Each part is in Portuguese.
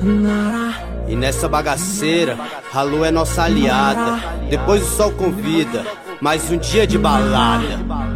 E nessa bagaceira, a lua é nossa aliada. Depois o sol convida, mais um dia de balada.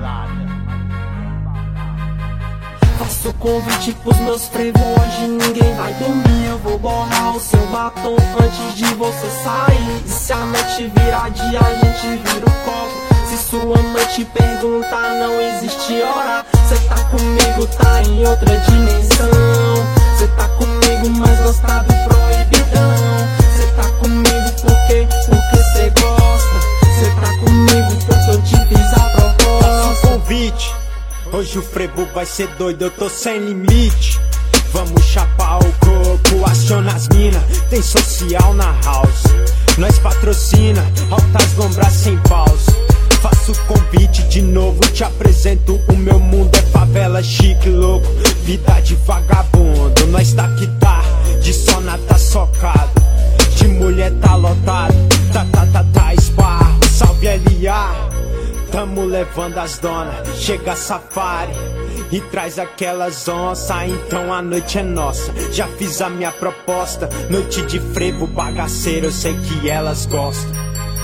Faço convite pros meus frevos, hoje ninguém vai dormir. Eu vou borrar o seu batom antes de você sair. E se a noite virar dia, a gente vira o copo. Se sua mãe te perguntar, não existe hora. Cê tá comigo, tá em outra dimensão. Cê tá comigo, mas gostado e proibidão. Cê tá comigo porque cê gosta. Cê tá comigo porque eu te fiz a proposta. Faço um convite, hoje o frevo vai ser doido, eu tô sem limite. Vamos chapar o coco, aciona as mina. Tem social na house, nós patrocina, altas lombras sem paus. Faço convite de novo, te apresento. O meu mundo é favela, chique, louco, vida de vagabundo. Nós tá que tá, de sona tá socado, de mulher tá lotado. Tá, esparro, salve L.A. Tamo levando as donas, chega safari e traz aquelas onças. Então a noite é nossa, já fiz a minha proposta. Noite de frevo, bagaceiro, eu sei que elas gostam.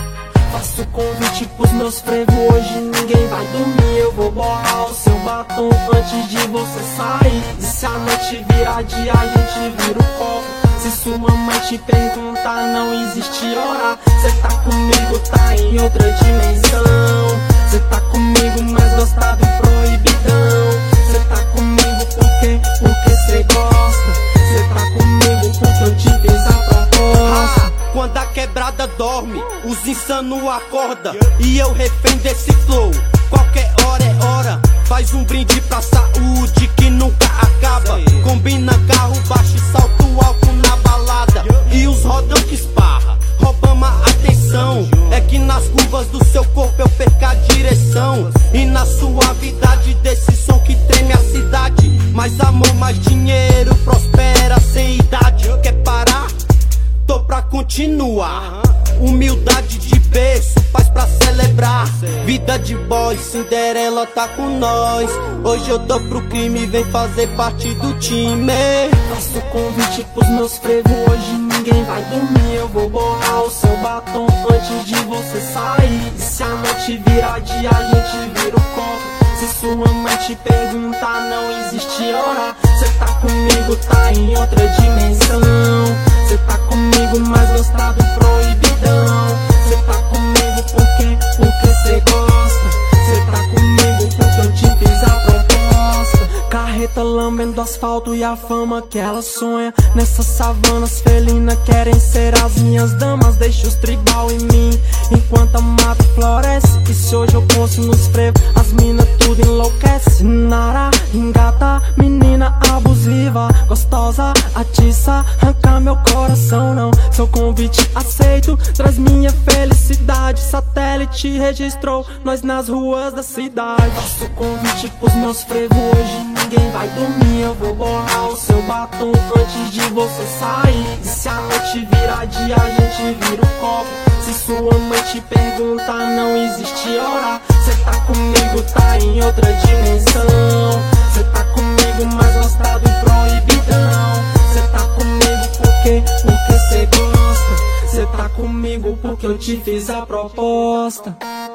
Faço convite pros meus frevos, hoje ninguém vai dormir. Eu vou borrar o seu batom antes de você sair. E se a noite virar dia, a gente vira o copo. Se sua mãe te perguntar, não existe hora. Cê tá comigo, tá em outra dimensão. Cê tá comigo, mas gostado e proibidão. Cê tá comigo porque cê gosta. Cê tá comigo porque eu te fiz a proposta. Quando a quebrada dorme, os insano acorda. E eu refém desse flow, qualquer hora é hora. Faz um brinde pra saúde que nunca acaba. Combina carro baixo e salto alto na balada. E os rodão que esparra, roubamos a atenção. É que nas curvas do seu corpo eu perco a direção. E na suavidade desse som que treme a cidade. Mais amor, mais dinheiro, prospera sem idade. Quer parar? Tô pra continuar. Humildade de berço, paz pra celebrar. Vida de boy, Cinderela tá com nós. Hoje eu tô pro crime, vem fazer parte do time. Faço convite pros meus frevos, hoje ninguém vai dormir. Eu vou borrar o seu batom antes de você sair. E se a noite virar dia, a gente vira o copo. Se sua mãe te perguntar, não existe hora. Cê tá comigo, tá em outra dimensão. Cê tá comigo, mas gostado e proibidão. Cê tá comigo porque cê gosta. Cê tá comigo porque eu te fiz a proposta. Carreta lambendo asfalto e a fama que ela sonha. Nessas savanas felinas querem ser as minhas damas. Deixa os tribal em mim enquanto a mata floresce. E se hoje eu posso nos frevos, as mina tudo enlouquece. Nara, engata, menina abusiva, gostosa, atiça, arranca meu coração não. Seu convite aceito, traz minha felicidade. Satélite registrou nós nas ruas da cidade. Faço convite pros meus frevos, hoje ninguém vai dormir. Eu vou borrar o seu batom antes de você sair. E se a noite virar dia, a gente vira o copo. Se sua mãe te perguntar, não existe hora. Cê tá comigo, tá em outra dimensão. Cê tá comigo, mas gostado e proibidão. Cê tá comigo porque cê gosta. Cê tá comigo porque eu te fiz a proposta.